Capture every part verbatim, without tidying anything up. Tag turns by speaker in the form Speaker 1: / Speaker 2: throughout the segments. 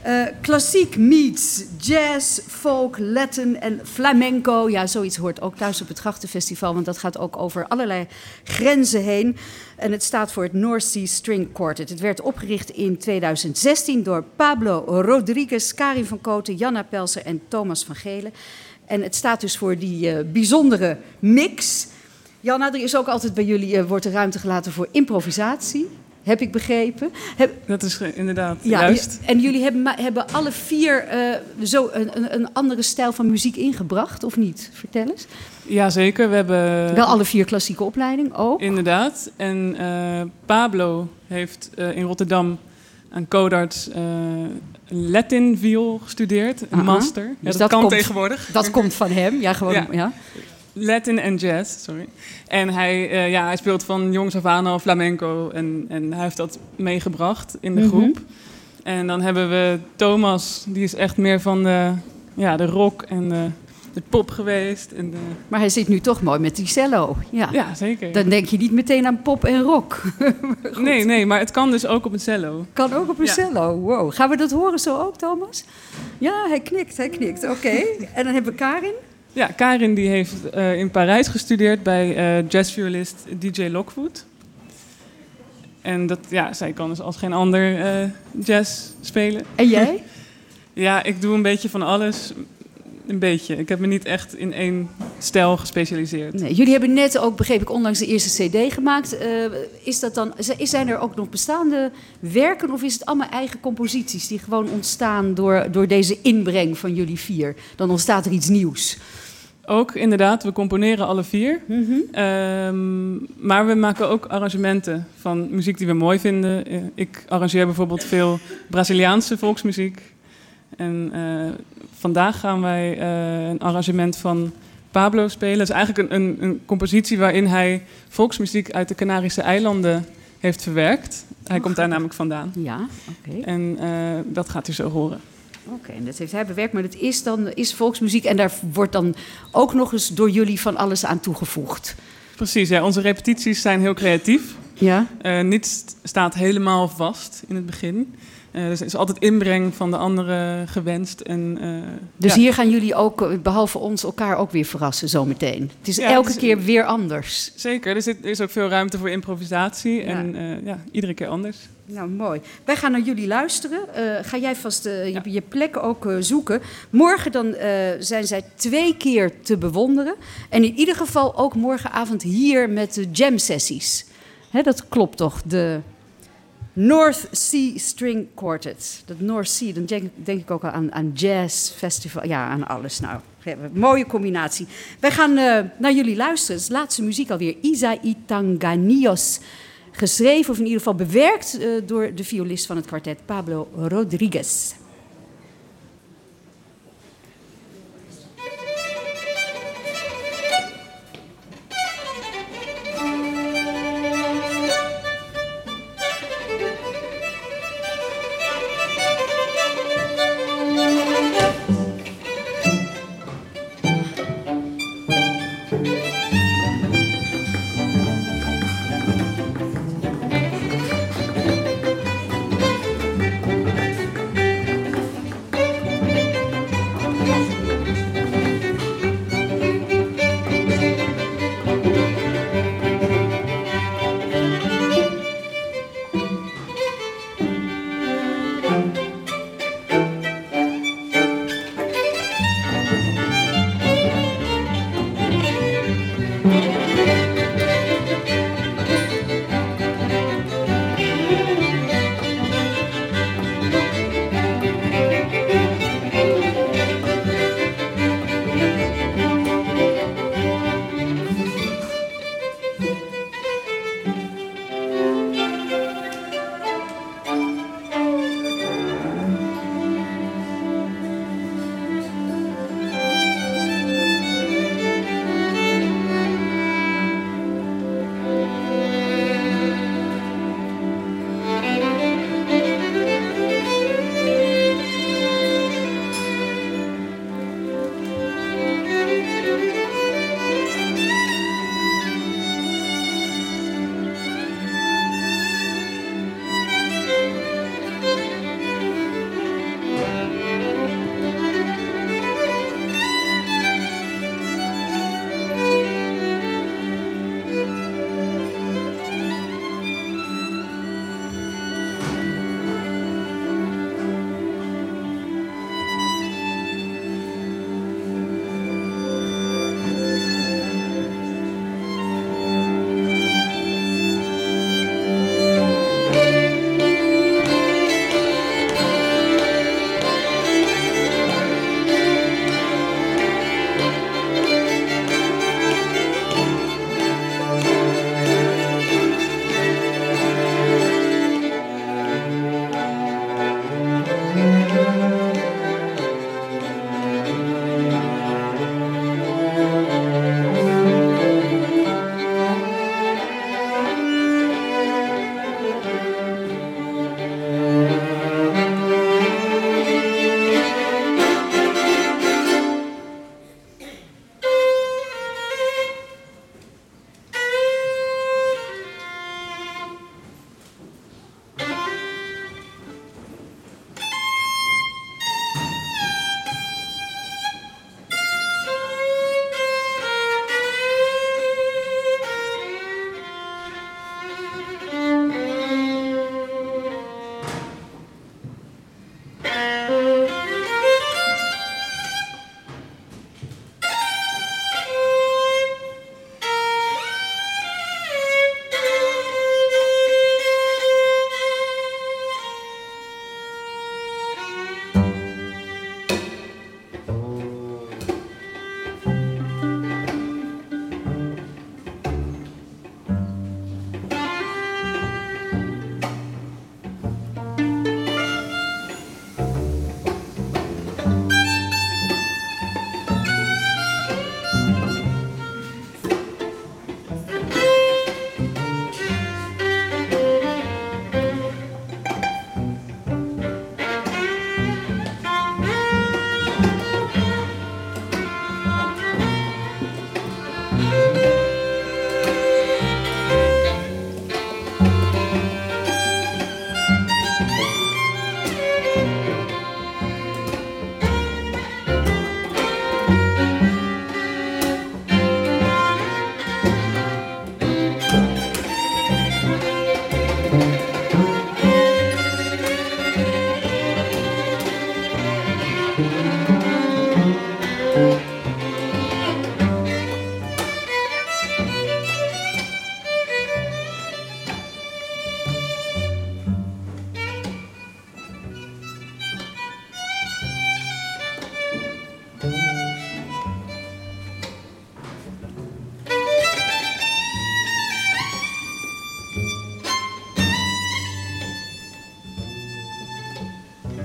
Speaker 1: Uh, klassiek meets jazz, folk, Latin en flamenco. Ja, zoiets hoort ook thuis op het Grachtenfestival, want dat gaat ook over allerlei grenzen heen. En het staat voor het North Sea String Quartet. Het werd opgericht in tweeduizend zestien door Pablo Rodriguez, Karin van Kooten, Janna Pelser en Thomas van Gelen. En het staat dus voor die uh, bijzondere mix. Janna, er is ook altijd bij jullie uh, wordt er ruimte gelaten voor improvisatie. Heb ik begrepen. Heb...
Speaker 2: Dat is inderdaad
Speaker 1: ja,
Speaker 2: juist.
Speaker 1: En jullie hebben, hebben alle vier uh, zo een, een, een andere stijl van muziek ingebracht, of niet? Vertel eens.
Speaker 2: Jazeker, we hebben...
Speaker 1: Wel alle vier klassieke opleiding ook.
Speaker 2: Inderdaad. En uh, Pablo heeft uh, in Rotterdam aan Codarts uh, Latin viool gestudeerd. Een uh-huh. master. Ja,
Speaker 1: dus
Speaker 2: dat,
Speaker 1: dat
Speaker 2: kan
Speaker 1: komt,
Speaker 2: tegenwoordig.
Speaker 1: Dat komt van hem. Ja, gewoon... Ja. ja.
Speaker 2: Latin en jazz, sorry. En hij, uh, ja, hij speelt van jongs af aan al flamenco. En, en hij heeft dat meegebracht in de groep. Mm-hmm. En dan hebben we Thomas, die is echt meer van de, ja, de rock en de, de pop geweest. En de...
Speaker 1: Maar hij zit nu toch mooi met die cello. Ja,
Speaker 2: ja zeker.
Speaker 1: Dan denk je niet meteen aan pop en rock.
Speaker 2: nee, nee, maar het kan dus ook op een cello.
Speaker 1: Kan ook op een ja. cello, wow. Gaan we dat horen zo ook, Thomas? Ja, hij knikt, hij knikt. Oké, okay. En dan hebben we Karin.
Speaker 2: Ja, Karin die heeft uh, in Parijs gestudeerd bij uh, jazzviolist D J Lockwood. En dat, ja, zij kan dus als geen ander uh, jazz spelen.
Speaker 1: En jij?
Speaker 2: Ja, ik doe een beetje van alles. Een beetje. Ik heb me niet echt in één stijl gespecialiseerd.
Speaker 1: Nee, jullie hebben net ook, begreep ik, onlangs de eerste cd gemaakt. Uh, is dat dan, zijn er ook nog bestaande werken of is het allemaal eigen composities die gewoon ontstaan door, door deze inbreng van jullie vier? Dan ontstaat er iets nieuws.
Speaker 2: Ook inderdaad, we componeren alle vier. Mm-hmm. Um, maar we maken ook arrangementen van muziek die we mooi vinden. Ik arrangeer bijvoorbeeld veel Braziliaanse volksmuziek. En uh, vandaag gaan wij uh, een arrangement van Pablo spelen. Dat is eigenlijk een, een, een compositie waarin hij volksmuziek uit de Canarische eilanden heeft verwerkt. Hij oh, komt daar namelijk vandaan.
Speaker 1: Ja, oké. Okay.
Speaker 2: En uh, dat gaat u zo horen.
Speaker 1: Oké, okay, en dat heeft hij bewerkt, maar dat is dan is volksmuziek en daar wordt dan ook nog eens door jullie van alles aan toegevoegd.
Speaker 2: Precies, ja. Onze repetities zijn heel creatief.
Speaker 1: Ja.
Speaker 2: Uh, niets staat helemaal vast in het begin. Uh, dus er is altijd inbreng van de anderen gewenst. En, uh,
Speaker 1: dus
Speaker 2: ja.
Speaker 1: hier gaan jullie ook, behalve ons, elkaar ook weer verrassen zometeen. Het is ja, elke het is, keer weer anders.
Speaker 2: Zeker, er, zit, er is ook veel ruimte voor improvisatie. Ja. En uh, ja, iedere keer anders.
Speaker 1: Nou, mooi. Wij gaan naar jullie luisteren. Uh, ga jij vast uh, ja. je, je plek ook uh, zoeken. Morgen dan, uh, zijn zij twee keer te bewonderen. En in ieder geval ook morgenavond hier met de jam-sessies. Hè, dat klopt toch, de North Sea String Quartet. Dat North Sea, dan denk, denk ik ook al aan, aan jazz, festival, ja, aan alles. Nou, mooie combinatie. Wij gaan uh, naar jullie luisteren. Het is de laatste muziek alweer. Isa y Tanganios. Geschreven, of in ieder geval bewerkt uh, door de violist van het kwartet, Pablo Rodriguez.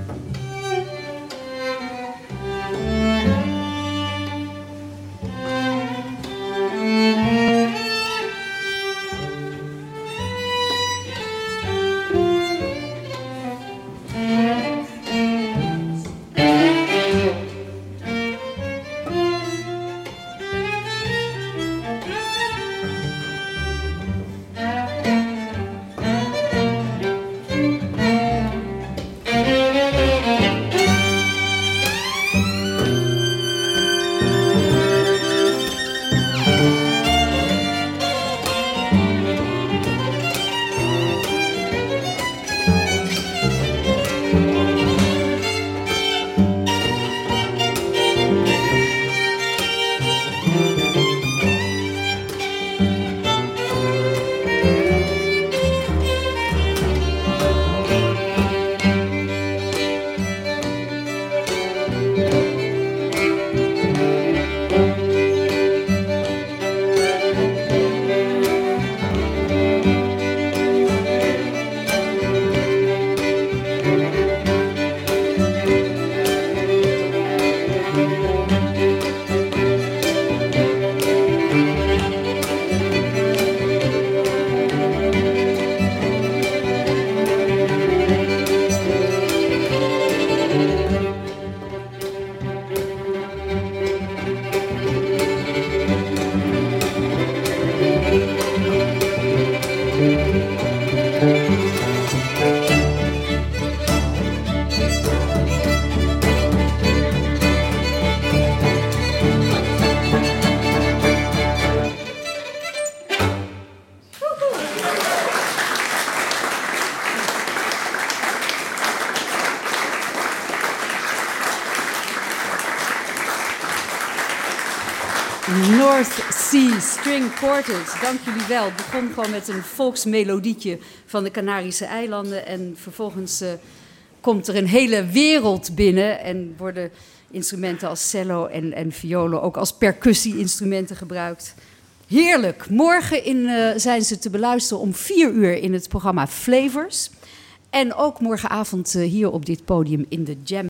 Speaker 1: North Sea String Quartet, dank jullie wel. Het begon gewoon met een volksmelodietje van de Canarische eilanden. En vervolgens uh, komt er een hele wereld binnen. En worden instrumenten als cello en, en violen ook als percussie-instrumenten gebruikt. Heerlijk. Morgen in, uh, zijn ze te beluisteren om vier uur in het programma Flavors. En ook morgenavond uh, hier op dit podium in de Jam